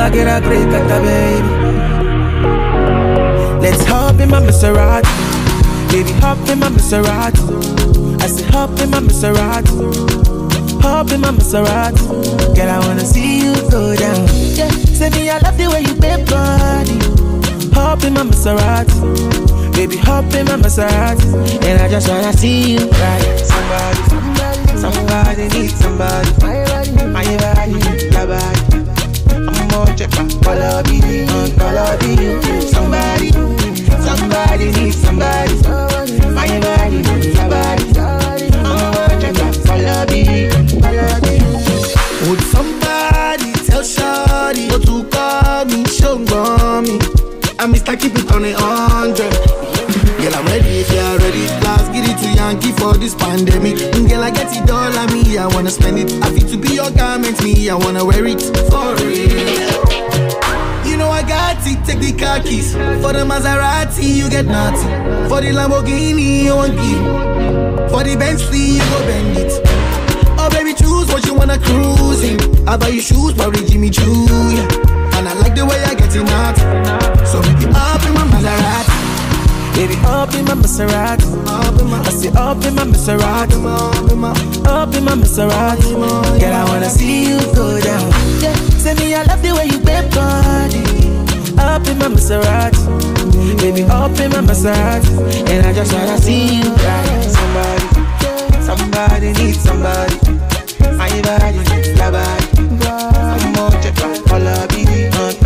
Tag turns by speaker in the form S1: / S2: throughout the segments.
S1: get a great cat, baby. Let's hop in my Maserati. Baby, hop in my Maserati. I say hop in my Maserati. Hop in my Maserati. Girl, I wanna see you go down. Yeah, say me I love the way you bend body. Hop in my Maserati. Baby, hop in my Maserati. And I just wanna see you ride. Somebody needs somebody. My body, your body. I'm more check my color be you. Somebody needs somebody. My body, your body. I'm more check my color be you.
S2: Would somebody tell Shawty what to call me? Show me. I'm Mr. Keep it on 100. Girl, I'm ready if you're ready. Last get it to Yankee for this pandemic. Girl, I get it all on me, I wanna spend it. I feel to be your garment, me, I wanna wear it for real. You know I got it, take the car keys. For the Maserati, you get nothing. For the Lamborghini, you won't give. For the Bentley, you go bend it. Oh baby, choose what you wanna cruise in. I buy you shoes, probably Jimmy Choo, yeah. And I like the way I get it out. So baby, up in my Maserati.
S1: Baby, up in my Maserati. I say up in my Maserati. Up in my Maserati. Girl, I wanna see you go down. Yeah, say me I love the way you bend body. Up in my Maserati. Baby, up in my Maserati. And I just wanna see you ride. Somebody needs somebody. My body, your body. I'm more check my color be you.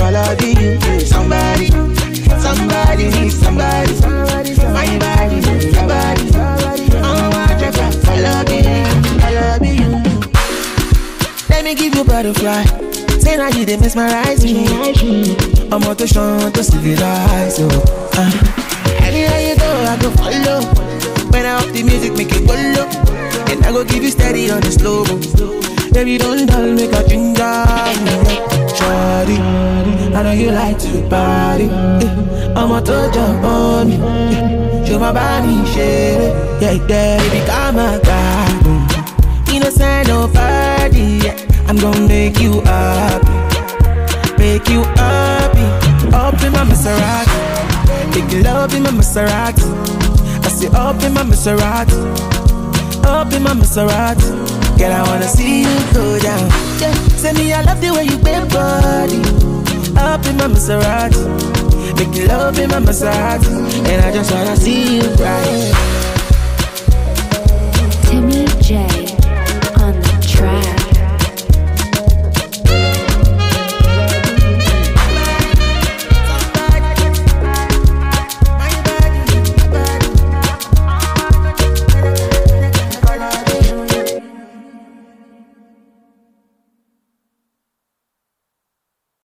S1: Somebody needs somebody. My body, your body. I'm more check my color be you. Let me give you butterfly. Say now you dey mesmerize me. I'm out to show to civilize you. Anywhere you go, I go follow. When I up the music, make it go low. And I go give you steady on the slow. Baby, don't dull, make a ginger. Shawty, I know you like to party. I'm out to jump on me. Show my body, shake. Yeah, baby, come on, God. Innocent, no party. I'm gonna make you happy. Make you happy. Up in my Maserati. Make love in my Maserati. I say up in my Maserati. Up in my Maserati. Girl, I wanna see you go down. Yeah, say me I love the way you bend body. Up in my Maserati. Make love in my Maserati. And I just wanna see you ride.
S3: Timmy J.